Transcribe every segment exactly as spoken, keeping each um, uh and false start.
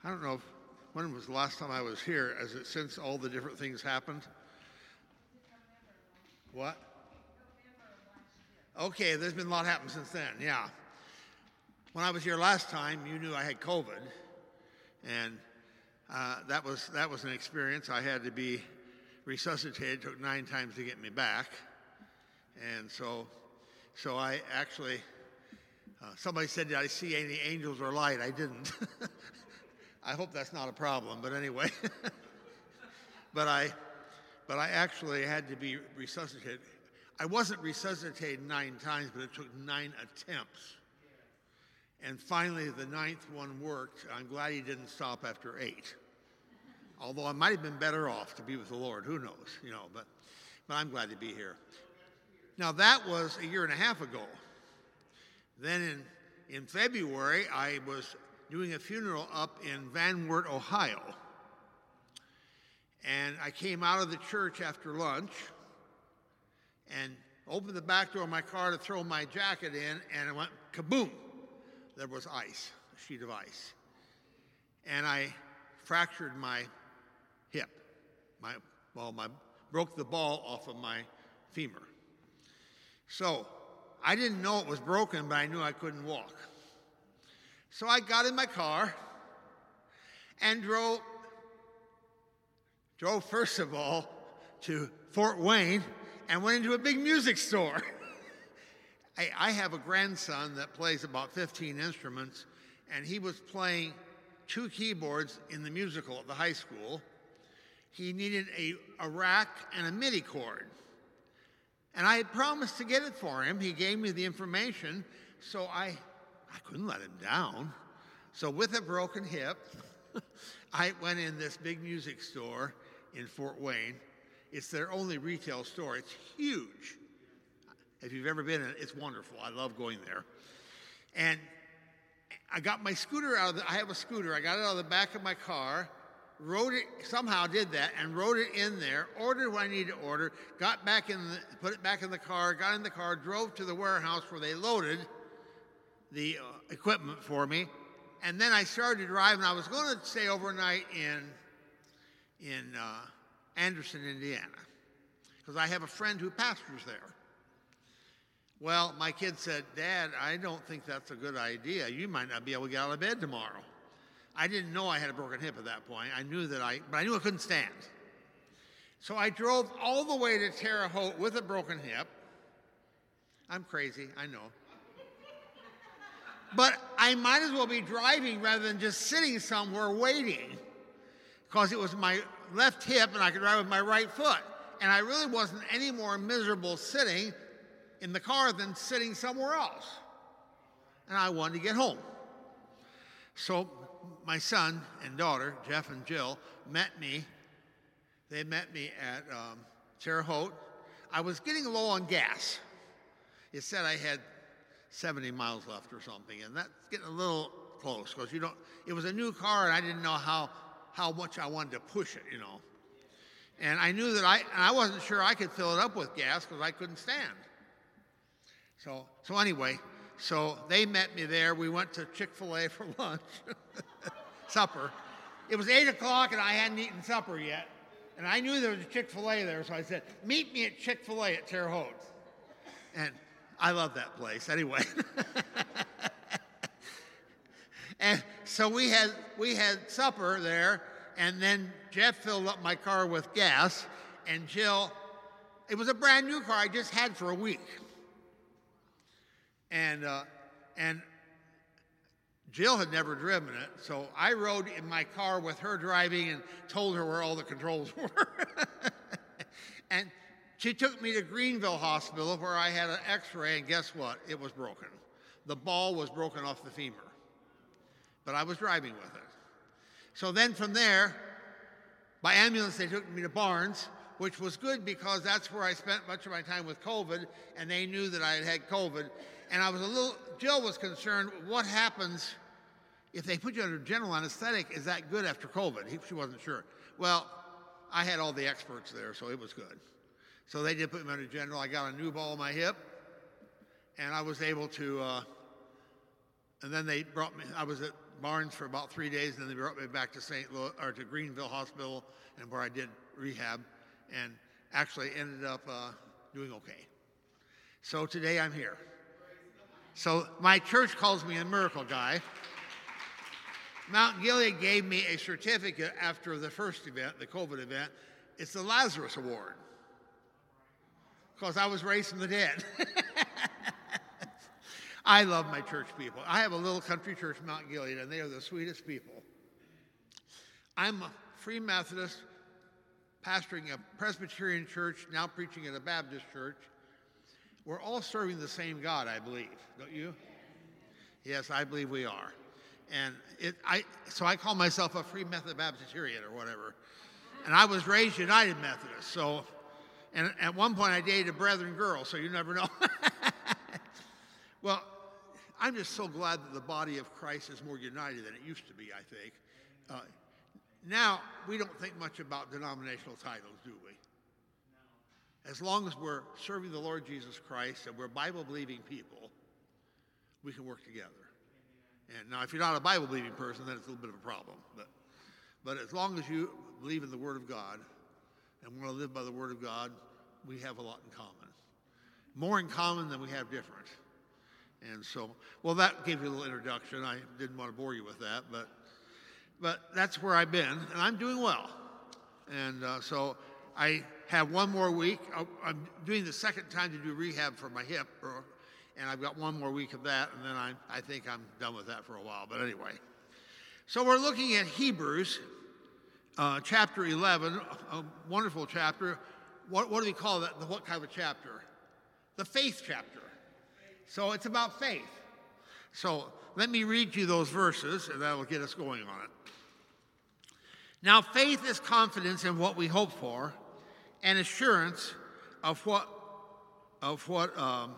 I don't know if, when was the last time I was here, as it since all the different things happened? What? Okay, there's been a lot happened since then, yeah. When I was here last time, you knew I had COVID, and uh, that was that was an experience. I had to be resuscitated. It took nine times to get me back, and so so I actually uh, somebody said, "Did I see any angels or light?" I didn't. I hope that's not a problem, but anyway. but I but I actually had to be resuscitated. I wasn't resuscitated nine times, but it took nine attempts. And finally, the ninth one worked. I'm glad he didn't stop after eight. Although I might have been better off to be with the Lord. Who knows? You know, but, but I'm glad to be here. Now, that was a year and a half ago. Then in, in February, I was doing a funeral up in Van Wert, Ohio. And I came out of the church after lunch and opened the back door of my car to throw my jacket in, and it went kaboom. There was ice, a sheet of ice. And I fractured my hip. My, well, my, broke the ball off of my femur. So I didn't know it was broken, but I knew I couldn't walk. So I got in my car and drove, drove first of all to Fort Wayne and went into a big music store. I, I have a grandson that plays about fifteen instruments, and he was playing two keyboards in the musical at the high school. He needed a, a rack and a MIDI cord. And I had promised to get it for him. He gave me the information, so I, I couldn't let him down. So with a broken hip, I went in this big music store in Fort Wayne. It's their only retail store. It's huge. If you've ever been in it, it's wonderful. I love going there. And I got my scooter out of the, I have a scooter. I got it out of the back of my car, rode it, somehow did that, and rode it in there, ordered what I needed to order, got back in the, put it back in the car, got in the car, drove to the warehouse where they loaded the uh, equipment for me, and then I started driving. I was going to stay overnight in, in uh, Anderson, Indiana, because I have a friend who pastors there. Well, my kid said, "Dad, I don't think that's a good idea. You might not be able to get out of bed tomorrow." I didn't know I had a broken hip at that point. I knew that I, but I knew I couldn't stand. So I drove all the way to Terre Haute with a broken hip. I'm crazy, I know. But I might as well be driving rather than just sitting somewhere waiting, because it was my left hip and I could drive with my right foot. And I really wasn't any more miserable sitting in the car than sitting somewhere else. And I wanted to get home. So my son and daughter, Jeff and Jill, met me. They met me at um, Terre Haute. I was getting low on gas. It said I had seventy miles left or something, and that's getting a little close, because you don't, it was a new car and I didn't know how, how much I wanted to push it, you know. And I knew that I, and I wasn't sure I could fill it up with gas because I couldn't stand. So, so anyway, so they met me there. We went to Chick-fil-A for lunch, supper. It was eight o'clock and I hadn't eaten supper yet. And I knew there was a Chick-fil-A there, so I said, "Meet me at Chick-fil-A at Terre Haute." And I love that place anyway. And so we had, we had supper there, and then Jeff filled up my car with gas, and Jill, it was a brand new car I just had for a week. And, uh, and Jill had never driven it, so I rode in my car with her driving and told her where all the controls were. And she took me to Greenville Hospital, where I had an x-ray, and guess what? It was broken. The ball was broken off the femur, but I was driving with it. So then from there, by ambulance, they took me to Barnes, which was good because that's where I spent much of my time with COVID, and they knew that I had had COVID. And I was a little, Jill was concerned, what happens if they put you under general anesthetic? Is that good after COVID? He, she wasn't sure. Well, I had all the experts there, so it was good. So they did put me under general. I got a new ball in my hip, and I was able to, uh, and then they brought me, I was at Barnes for about three days, and then they brought me back to Saint Louis, or to Greenville Hospital, and where I did rehab, and actually ended up uh, doing okay. So today I'm here. So my church calls me a miracle guy. Mount Gilead gave me a certificate after the first event, the COVID event. It's the Lazarus Award, because I was raised from the dead. I love my church people. I have a little country church, Mount Gilead, and they are the sweetest people. I'm a Free Methodist, pastoring a Presbyterian church, now preaching at a Baptist church. We're all serving the same God, I believe, don't you? Yes, I believe we are. And it, I, so I call myself a Free Methodist Baptistarian or whatever. And I was raised United Methodist, so, and at one point I dated a Brethren girl, so you never know. Well, I'm just so glad that the body of Christ is more united than it used to be, I think. Uh, now, we don't think much about denominational titles, do we? As long as we're serving the Lord Jesus Christ and we're Bible-believing people, we can work together. And now, if you're not a Bible-believing person, then it's a little bit of a problem. But, but as long as you believe in the Word of God and want to live by the Word of God, we have a lot in common. More in common than we have different. And so, well, that gave you a little introduction. I didn't want to bore you with that, but but that's where I've been, and I'm doing well. And uh, so I have one more week. I'm doing the second time to do rehab for my hip, or, and I've got one more week of that, and then I, I think I'm done with that for a while. But anyway, so we're looking at Hebrews uh, chapter eleven, a wonderful chapter. What, what do we call that? The, what kind of a chapter? The faith chapter. So it's about faith. So let me read you those verses, and that will get us going on it. Now, faith is confidence in what we hope for, and assurance of what of what um,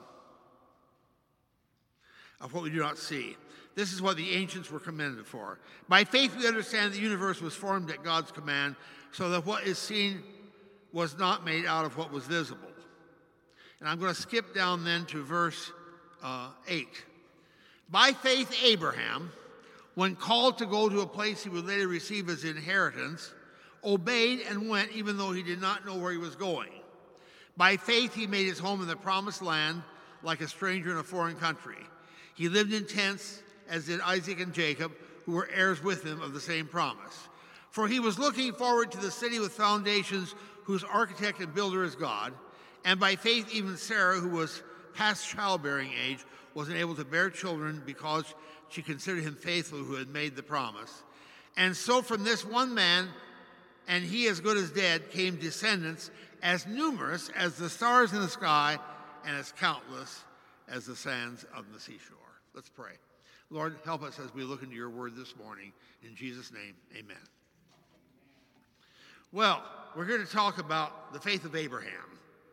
of what we do not see. This is what the ancients were commended for. By faith, we understand the universe was formed at God's command, so that what is seen was not made out of what was visible. And I'm going to skip down then to verse Uh, eight. By faith, Abraham, when called to go to a place he would later receive as inheritance, obeyed and went even though he did not know where he was going. By faith, he made his home in the promised land like a stranger in a foreign country. He lived in tents, as did Isaac and Jacob, who were heirs with him of the same promise. For he was looking forward to the city with foundations, whose architect and builder is God. And by faith, even Sarah, who was past childbearing age, wasn't able to bear children because she considered him faithful who had made the promise. And so from this one man, and he as good as dead, came descendants as numerous as the stars in the sky and as countless as the sands of the seashore. Let's pray. Lord, help us as we look into your word this morning. In Jesus' name, amen. Well, we're here to talk about the faith of Abraham.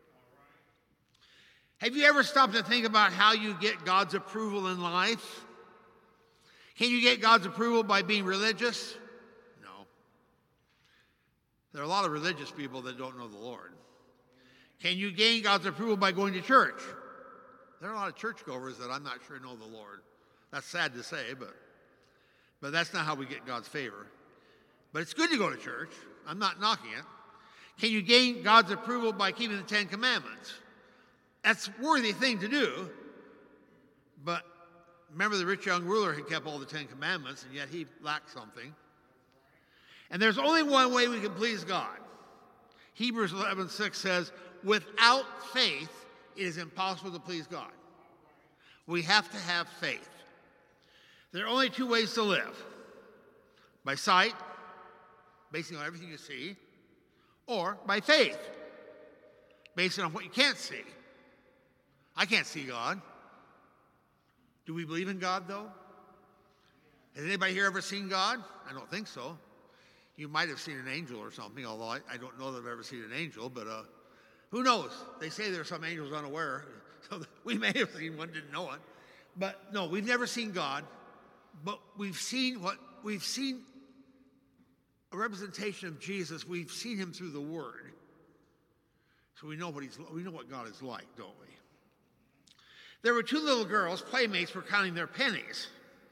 Have you ever stopped to think about how you get God's approval in life? Can you get God's approval by being religious? No. There are a lot of religious people that don't know the Lord. Can you gain God's approval by going to church? There are a lot of churchgoers that I'm not sure know the Lord. That's sad to say, but, but that's not how we get God's favor. But it's good to go to church. I'm not knocking it. Can you gain God's approval by keeping the Ten Commandments? That's a worthy thing to do, but remember the rich young ruler had kept all the Ten Commandments, and yet he lacked something. And there's only one way we can please God. Hebrews eleven six says, without faith, it is impossible to please God. We have to have faith. There are only two ways to live. By sight, basing on everything you see, or by faith, based on what you can't see. I can't see God. Do we believe in God, though? Has anybody here ever seen God? I don't think so. You might have seen an angel or something, although I, I don't know that I've ever seen an angel, but uh, who knows? They say there are some angels unaware, so we may have seen one, didn't know it. But no, we've never seen God, but we've seen what we've seen a representation of Jesus. We've seen him through the Word. So we know what he's we know what God is like, don't we? There were two little girls, playmates, were counting their pennies.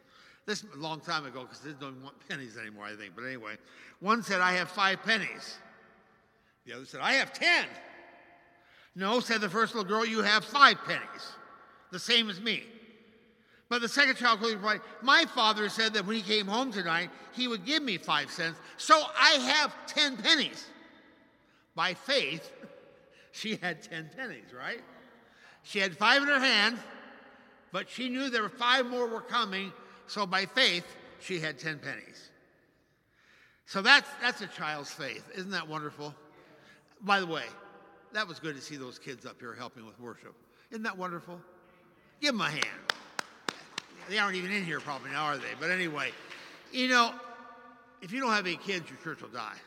This a long time ago, because they don't want pennies anymore, I think. But anyway, one said, I have five pennies. The other said, I have ten. No, said the first little girl, you have five pennies, the same as me. But the second child quickly replied, my father said that when he came home tonight, he would give me five cents, so I have ten pennies. By faith, she had ten pennies, right? She had five in her hand, but she knew there were five more were coming, so by faith, she had ten pennies. So that's, that's a child's faith. Isn't that wonderful? By the way, that was good to see those kids up here helping with worship. Isn't that wonderful? Give them a hand. They aren't even in here probably now, are they? But anyway, you know, if you don't have any kids, your church will die.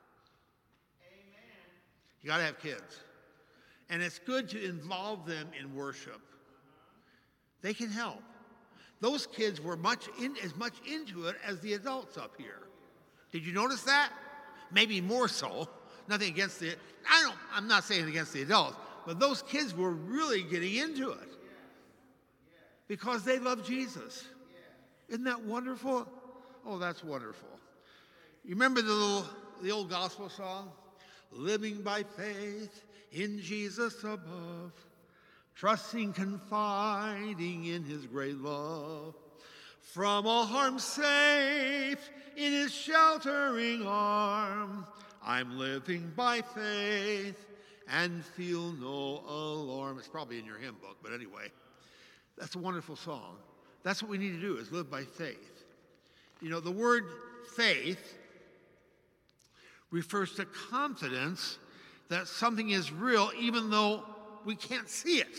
Amen. You got to have kids. And it's good to involve them in worship. They can help. Those kids were much in, as much into it as the adults up here. Did you notice that? Maybe more so. Nothing against the, I don't, I'm not saying against the adults, but those kids were really getting into it because they love Jesus. Isn't that wonderful? Oh, that's wonderful. You remember the little, the old gospel song? Living by faith in Jesus above, trusting, confiding in his great love, from all harm safe in his sheltering arm. I'm living by faith and feel no alarm. It's probably in your hymn book, but anyway, that's a wonderful song. That's what we need to do, is live by faith. You know, the word faith refers to confidence that something is real even though we can't see it.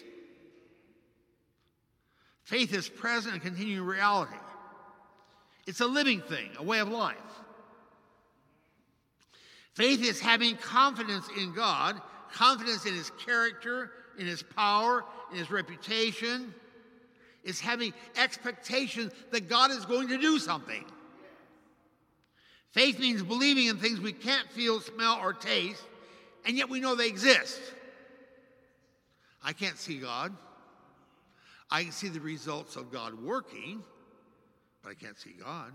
Faith is present and continuing reality. It's a living thing, a way of life. Faith is having confidence in God, confidence in his character, in his power, in his reputation. It's having expectation that God is going to do something. Faith means believing in things we can't feel, smell, or taste, and yet we know they exist. I can't see God. I can see the results of God working, but I can't see God.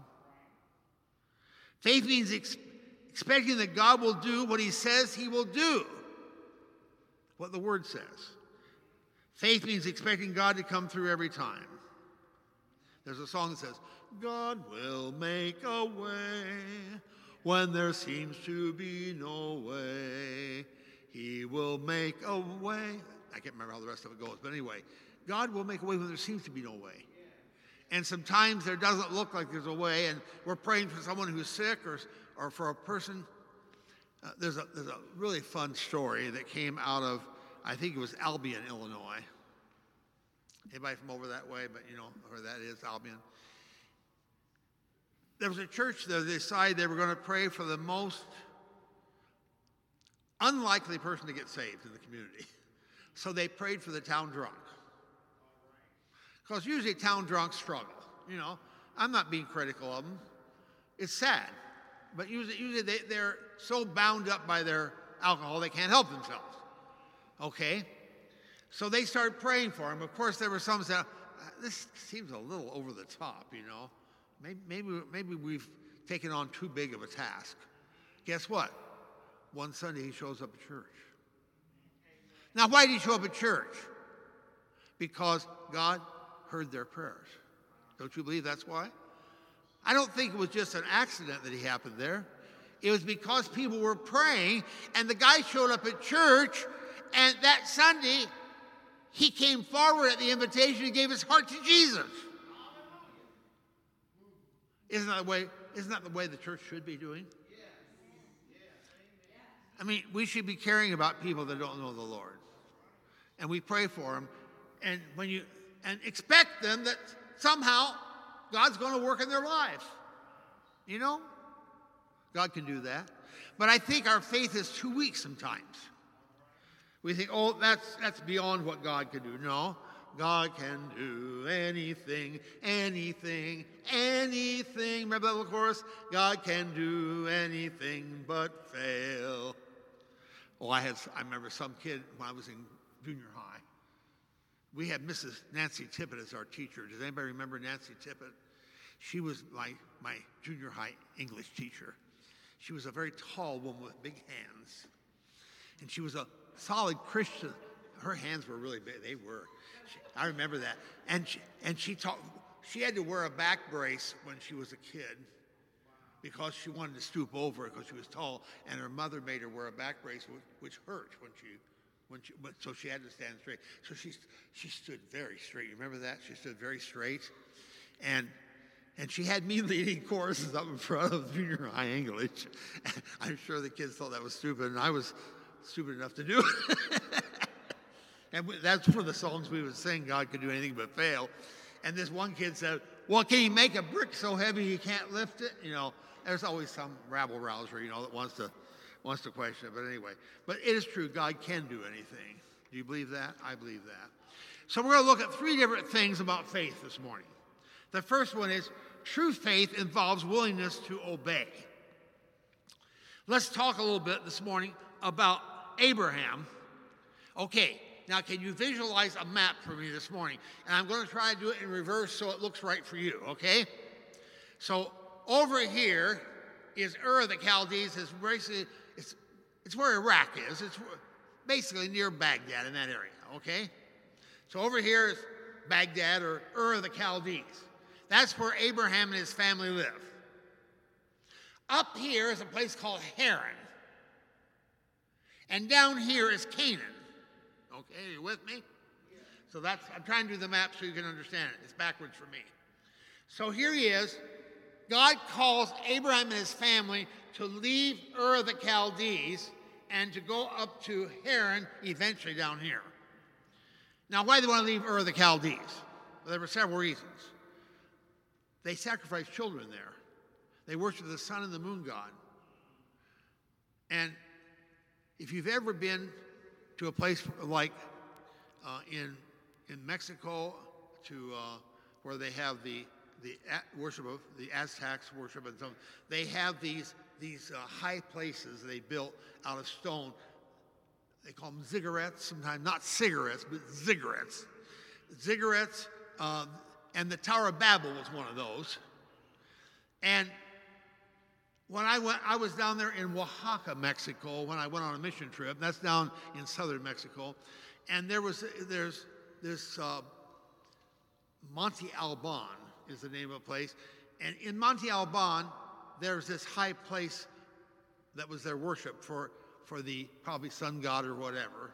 Faith means ex- expecting that God will do what he says he will do, what the word says. Faith means expecting God to come through every time. There's a song that says, God will make a way when there seems to be no way. He will make a way. I can't remember how the rest of it goes, but anyway, God will make a way when there seems to be no way. And sometimes there doesn't look like there's a way, and we're praying for someone who's sick or, or for a person. Uh, there's, a, there's a really fun story that came out of, I think it was Albion, Illinois. Anybody from over that way, but you know where that is, Albion. There was a church there, they decided they were going to pray for the most unlikely person to get saved in the community. So they prayed for the town drunk. Because usually town drunks struggle, you know. I'm not being critical of them. It's sad. But usually, usually they, they're so bound up by their alcohol they can't help themselves. Okay? So they started praying for him. Of course, there were some that said, this seems a little over the top, you know. Maybe, maybe, maybe we've taken on too big of a task. Guess what? One Sunday he shows up at church. Now, why did he show up at church? Because God heard their prayers. Don't you believe that's why? I don't think it was just an accident that he happened there. It was because people were praying, and the guy showed up at church, and that Sunday, he came forward at the invitation and gave his heart to Jesus. Isn't that the way, isn't that the way the church should be doing? I mean, we should be caring about people that don't know the Lord. And we pray for them, and when you and expect them that somehow God's going to work in their life. You know? God can do that. But I think our faith is too weak sometimes. We think, oh, that's that's beyond what God can do. No. God can do anything, anything, anything. Remember that little chorus? God can do anything but fail. Oh, I had, I remember some kid when I was in junior high. We had Missus Nancy Tippett as our teacher. Does anybody remember Nancy Tippett? She was like my junior high English teacher. She was a very tall woman with big hands. And she was a solid Christian. Her hands were really big. They were. She, I remember that. And she, and she taught, she had to wear a back brace when she was a kid because she wanted to stoop over because she was tall. And her mother made her wear a back brace, which, which hurt when she, when she, so she had to stand straight. So she, she stood very straight. You remember that? She stood very straight. And And she had me leading choruses up in front of junior high English. I'm sure the kids thought that was stupid, and I was stupid enough to do it. And that's for the songs we would sing, God Could Do Anything But Fail. And this one kid said, well, can you make a brick so heavy you can't lift it? You know, there's always some rabble-rouser, you know, that wants to, wants to question it. But anyway, but it is true, God can do anything. Do you believe that? I believe that. So we're going to look at three different things about faith this morning. The first one is true faith involves willingness to obey. Let's talk a little bit this morning about Abraham. Okay, now can you visualize a map for me this morning? And I'm going to try to do it in reverse so it looks right for you, okay? So over here is Ur of the Chaldees. It's basically, it's, it's where Iraq is. It's basically near Baghdad in that area, okay? So over here is Baghdad or Ur of the Chaldees. That's where Abraham and his family live. Up here is a place called Haran. And down here is Canaan. Okay, are you with me? So that's, I'm trying to do the map so you can understand it. It's backwards for me. So here he is. God calls Abraham and his family to leave Ur of the Chaldees and to go up to Haran, eventually down here. Now, why do they want to leave Ur of the Chaldees? Well, there were several reasons. They sacrificed children there. They worshiped the sun and the moon god. And if you've ever been to a place like uh, in in Mexico, to uh, where they have the the worship of the Aztecs worship and so on, they have these these uh, high places they built out of stone. They call them ziggurats, sometimes not cigarettes, but ziggurats. Ziggurats. Um, And the Tower of Babel was one of those. And when I went, I was down there in Oaxaca, Mexico, when I went on a mission trip. That's down in southern Mexico. And there was, there's this uh, Monte Alban is the name of a place. And in Monte Alban, there's this high place that was their worship for, for the probably sun god or whatever.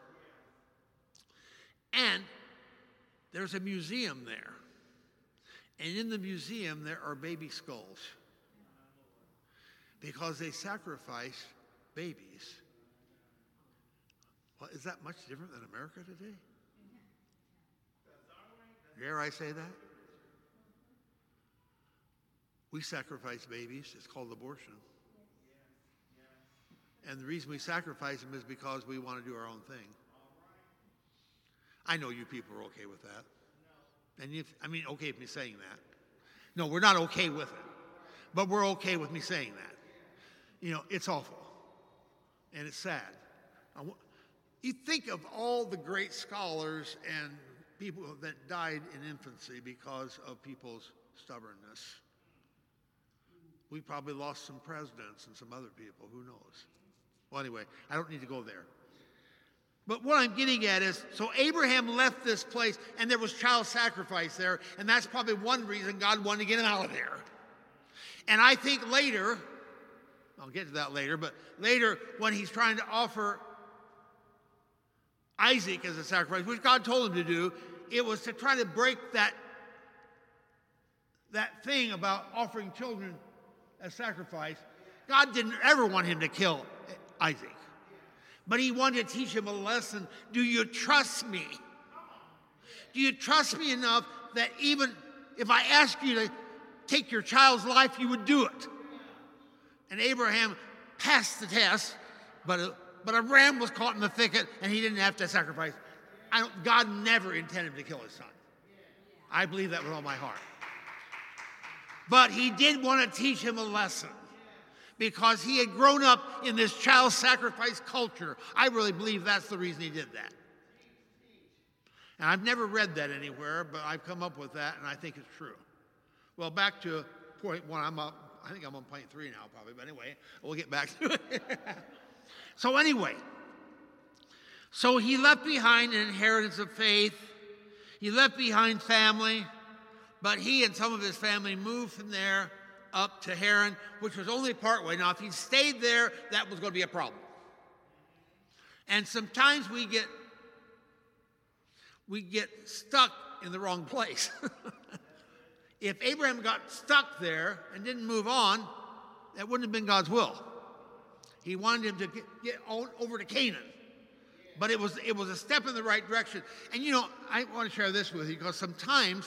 And there's a museum there. And in the museum, there are baby skulls because they sacrifice babies. Well, is that much different than America today? Dare I say that? We sacrifice babies. It's called abortion. And the reason we sacrifice them is because we want to do our own thing. I know you people are okay with that. And if, I mean, okay with me saying that. No, we're not okay with it. But we're okay with me saying that. You know, it's awful. And it's sad. You think of all the great scholars and people that died in infancy because of people's stubbornness. We probably lost some presidents and some other people. Who knows? Well, anyway, I don't need to go there. But what I'm getting at is, so Abraham left this place, and there was child sacrifice there, and that's probably one reason God wanted to get him out of there. And I think later, I'll get to that later, but later when he's trying to offer Isaac as a sacrifice, which God told him to do, it was to try to break that, that thing about offering children as sacrifice. God didn't ever want him to kill Isaac. But he wanted to teach him a lesson. Do you trust me? Do you trust me enough that even if I ask you to take your child's life, you would do it? And Abraham passed the test, but a, but a ram was caught in the thicket, and he didn't have to sacrifice. I don't, God never intended to kill his son. I believe that with all my heart. But he did want to teach him a lesson, because he had grown up in this child sacrifice culture. I really believe that's the reason he did that. And I've never read that anywhere, but I've come up with that, and I think it's true. Well, back to point one. I'm up, I think I'm on point three now probably, but anyway, we'll get back to it. So anyway, so he left behind an inheritance of faith. He left behind family, but he and some of his family moved from there up to Haran, which was only partway. Now, if he stayed there, that was going to be a problem. And sometimes we get we get stuck in the wrong place. If Abraham got stuck there and didn't move on, that wouldn't have been God's will. He wanted him to get, get on, over to Canaan. But it was, it was a step in the right direction. And you know, I want to share this with you because sometimes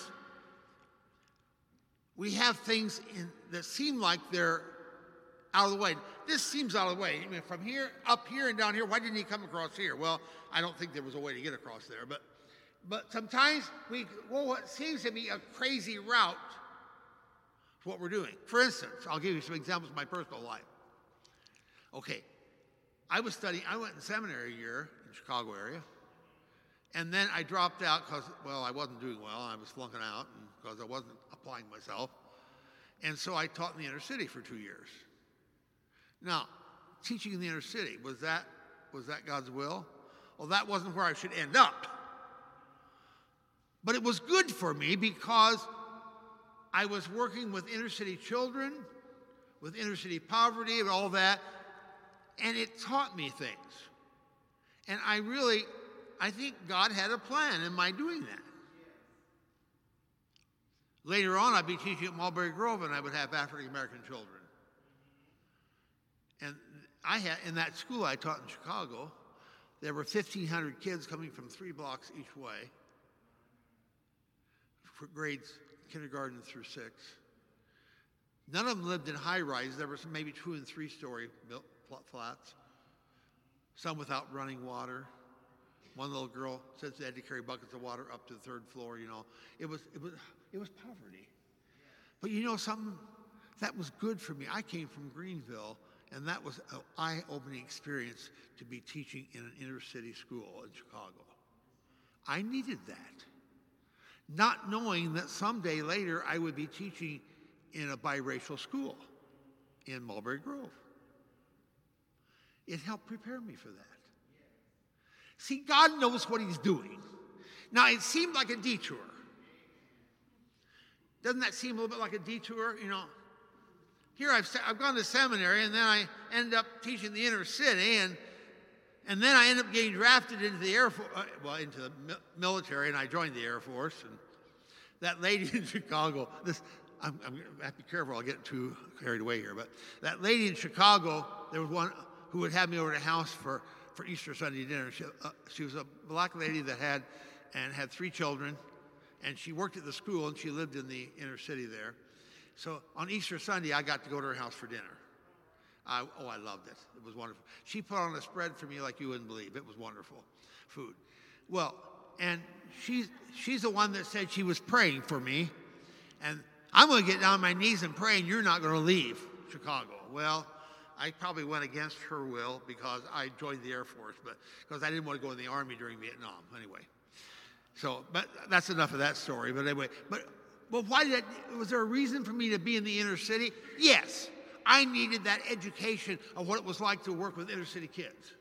we have things in, that seem like they're out of the way. This seems out of the way. I mean, from here, up here and down here, why didn't he come across here? Well, I don't think there was a way to get across there. But, but sometimes we, well, what seems to be a crazy route is what we're doing. For instance, I'll give you some examples of my personal life. Okay, I was studying, I went in seminary a year in the Chicago area. And then I dropped out because, well, I wasn't doing well. I was flunking out because I wasn't applying myself. And so I taught in the inner city for two years. Now, teaching in the inner city, was that, was that God's will? Well, that wasn't where I should end up. But it was good for me because I was working with inner city children, with inner city poverty and all that, and it taught me things. And I really, I think God had a plan in my doing that. Later on, I'd be teaching at Mulberry Grove, and I would have African-American children. And I had, in that school I taught in Chicago, there were fifteen hundred kids coming from three blocks each way for grades kindergarten through six. None of them lived in high-rise. There were some maybe two and three-story flats, some without running water. One little girl said they had to carry buckets of water up to the third floor, you know. It was, it was, it was poverty. But you know something? That was good for me. I came from Greenville, and that was an eye-opening experience to be teaching in an inner-city school in Chicago. I needed that. Not knowing that someday later I would be teaching in a biracial school in Mulberry Grove. It helped prepare me for that. See, God knows what he's doing. Now, it seemed like a detour. Doesn't that seem a little bit like a detour? You know, here I've, I've gone to seminary, and then I end up teaching the inner city, and and then I end up getting drafted into the Air Force, uh, well, into the mi- military, and I joined the Air Force. And that lady in Chicago, this, I'm, I'm going to have to be careful, I'll get too carried away here, but that lady in Chicago, there was one who would have me over to the house for, for Easter Sunday dinner. She, uh, she was a black lady that had, and had three children, and she worked at the school, and she lived in the inner city there. So on Easter Sunday, I got to go to her house for dinner. I, oh, I loved it. It was wonderful. She put on a spread for me like you wouldn't believe. It was wonderful food. Well, and she's, she's the one that said she was praying for me, and I'm going to get down on my knees and pray, and you're not going to leave Chicago. Well, I probably went against her will because I joined the Air Force, but because I didn't want to go in the Army during Vietnam anyway. So, but that's enough of that story. But anyway, but well, why did I, was there a reason for me to be in the inner city? Yes, I needed that education of what it was like to work with inner city kids.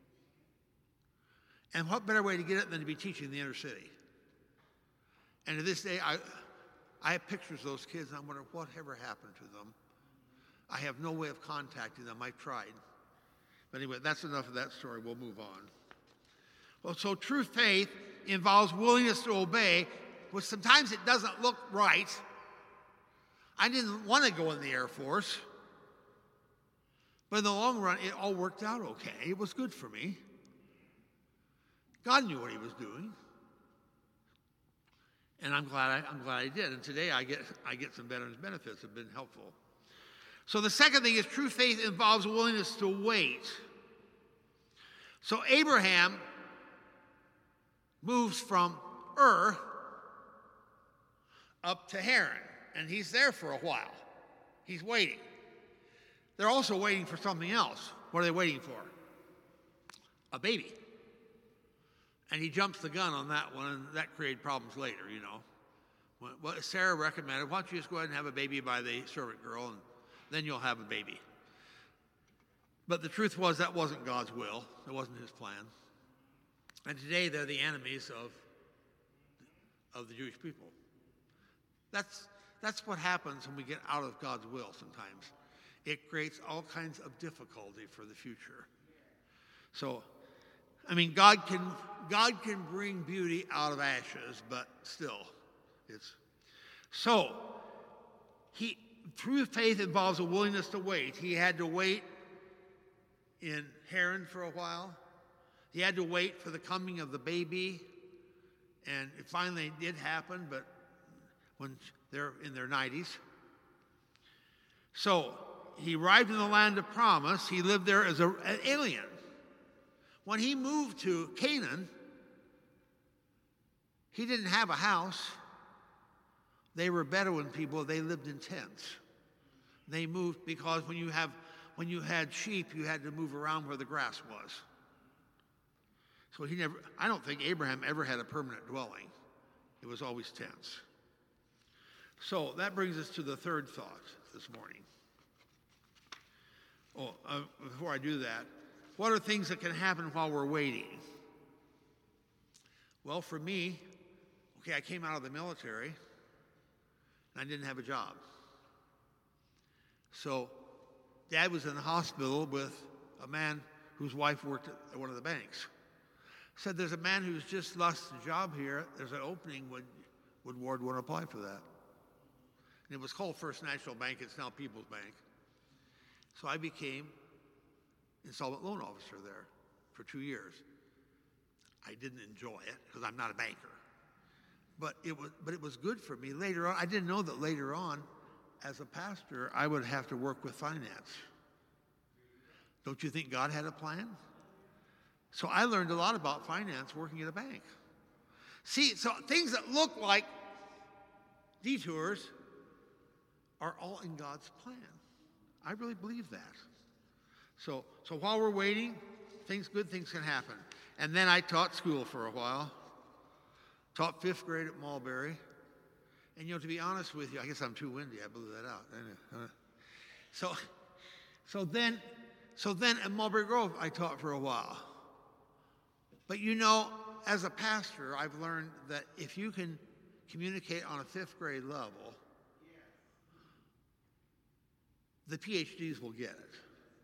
And what better way to get it than to be teaching in the inner city? And to this day, I, I have pictures of those kids, and I wonder whatever happened to them. I have no way of contacting them. I tried. But anyway, that's enough of that story. We'll move on. Well, so true faith involves willingness to obey, which sometimes it doesn't look right. I didn't want to go in the Air Force. But in the long run, it all worked out okay. It was good for me. God knew what he was doing. And I'm glad I, I'm glad I did. And today I get, I get some veterans benefits that have been helpful. So the second thing is true faith involves willingness to wait. So Abraham moves from Ur up to Haran, and he's there for a while. He's waiting. They're also waiting for something else. What are they waiting for? A baby. And he jumps the gun on that one, and that created problems later, you know. Well, Sarah recommended, why don't you just go ahead and have a baby by the servant girl, and then you'll have a baby. But the truth was that wasn't God's will. It wasn't his plan. And today they're the enemies of, of the Jewish people. That's, that's what happens when we get out of God's will sometimes. It creates all kinds of difficulty for the future. So, I mean, God can, God can bring beauty out of ashes, but still, it's... So, he, true faith involves a willingness to wait. He had to wait in Haran for a while. He had to wait for the coming of the baby, and it finally did happen, but when they're in their nineties. So, he arrived in the land of promise. He lived there as a, an alien. When he moved to Canaan, he didn't have a house. They were Bedouin people. They lived in tents. They moved because when you have when you had sheep, you had to move around where the grass was. So he never, I don't think Abraham ever had a permanent dwelling. It was always tents. So that brings us to the third thought this morning. Oh, uh, before I do that, what are things that can happen while we're waiting? Well, for me, okay, I came out of the military, and I didn't have a job. So Dad was in the hospital with a man whose wife worked at one of the banks. Said, there's a man who's just lost a job here. There's an opening. Would, would Ward want to apply for that? And it was called First National Bank. It's now People's Bank. So I became installment loan officer there for two years. I didn't enjoy it because I'm not a banker. But it was, but it was good for me later on. I didn't know that later on, as a pastor, I would have to work with finance. Don't you think God had a plan? So I learned a lot about finance working at a bank. See, so things that look like detours are all in God's plan. I really believe that. So, so while we're waiting, things, good things can happen. And then I taught school for a while. Taught fifth grade at Mulberry. And, you know, to be honest with you, I guess I'm too windy. I blew that out. So, so then, so then at Mulberry Grove, I taught for a while. But, you know, as a pastor, I've learned that if you can communicate on a fifth grade level, the P H Ds will get it.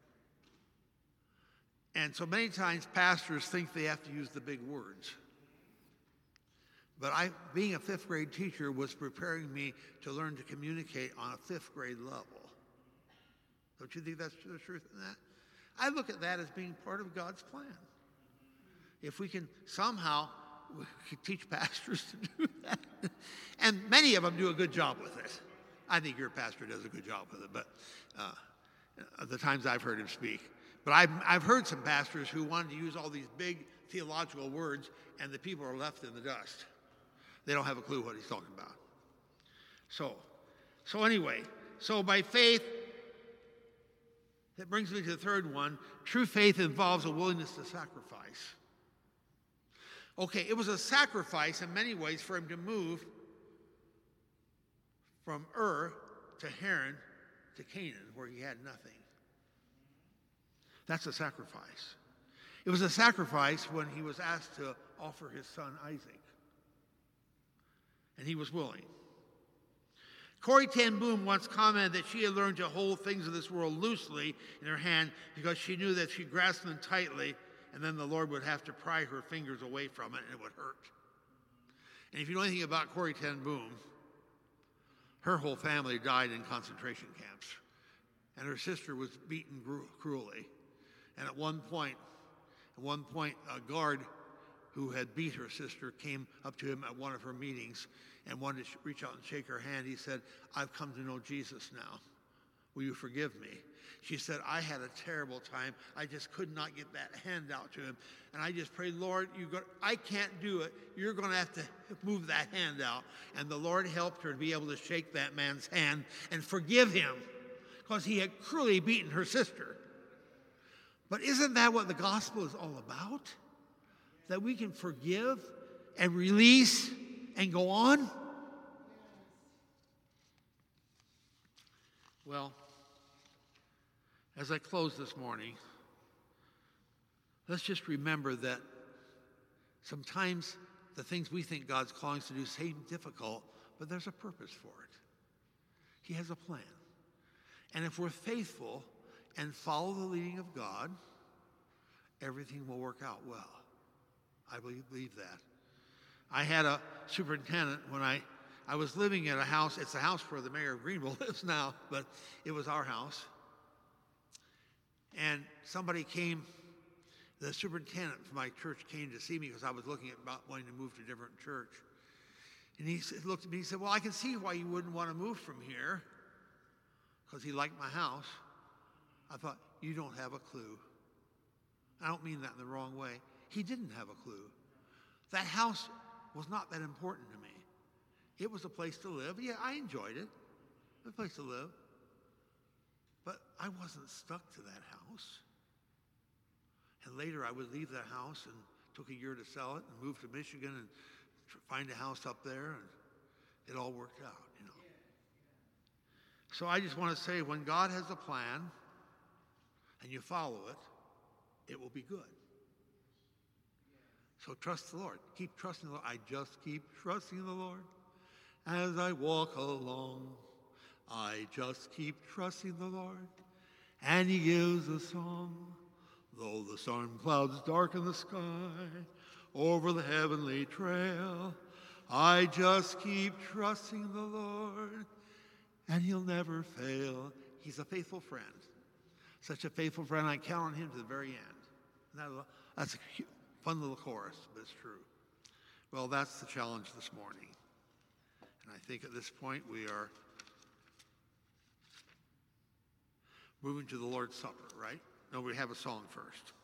And so many times pastors think they have to use the big words. But I, being a fifth grade teacher was preparing me to learn to communicate on a fifth grade level. Don't you think that's the truth in that? I look at that as being part of God's plan. If we can somehow we can teach pastors to do that. And many of them do a good job with it. I think your pastor does a good job with it, but uh, the times I've heard him speak. But I've, I've heard some pastors who wanted to use all these big theological words, and the people are left in the dust. They don't have a clue what he's talking about. So, so anyway, so by faith, that brings me to the third one. True faith involves a willingness to sacrifice. Okay, it was a sacrifice in many ways for him to move from Ur to Haran to Canaan, where he had nothing. That's a sacrifice. It was a sacrifice when he was asked to offer his son Isaac. And he was willing. Corrie ten Boom once commented that she had learned to hold things of this world loosely in her hand because she knew that if she grasped them tightly, and then the Lord would have to pry her fingers away from it, and it would hurt. And if you know anything about Corrie ten Boom, her whole family died in concentration camps, and her sister was beaten gru- cruelly. And at one point, at one point, a guard who had beat her sister came up to him at one of her meetings and wanted to reach out and shake her hand. He said, "I've come to know Jesus now. Will you forgive me?" She said, "I had a terrible time. I just could not get that hand out to him. And I just prayed, Lord, you go, I can't do it. You're going to have to move that hand out." And the Lord helped her to be able to shake that man's hand and forgive him because he had cruelly beaten her sister. But isn't that what the gospel is all about? That we can forgive and release and go on? Well, as I close this morning, let's just remember that sometimes the things we think God's calling us to do seem difficult, but there's a purpose for it. He has a plan. And if we're faithful and follow the leading of God, everything will work out well. I believe, believe that. I had a superintendent when I, I was living at a house. It's the house where the mayor of Greenville lives now, but it was our house. And somebody came, the superintendent from my church came to see me because I was looking at about wanting to move to a different church. And he looked at me and he said, well, I can see why you wouldn't want to move from here, because he liked my house. I thought, you don't have a clue. I don't mean that in the wrong way. He didn't have a clue. That house was not that important to me. It was a place to live. Yeah, I enjoyed it. It was a place to live. But I wasn't stuck to that house. And later I would leave that house, and took a year to sell it and move to Michigan and find a house up there, and it all worked out, you know. So I just want to say, when God has a plan and you follow it, it will be good. So trust the Lord. Keep trusting the Lord. I just keep trusting the Lord as I walk along. I just keep trusting the Lord, and he gives a song. Though the storm clouds darken the sky over the heavenly trail, I just keep trusting the Lord, and he'll never fail. He's a faithful friend. Such a faithful friend, I count on him to the very end. And that, that's a fun little chorus, but it's true. Well, that's the challenge this morning. And I think at this point we are moving to the Lord's Supper, right? No, we have a song first.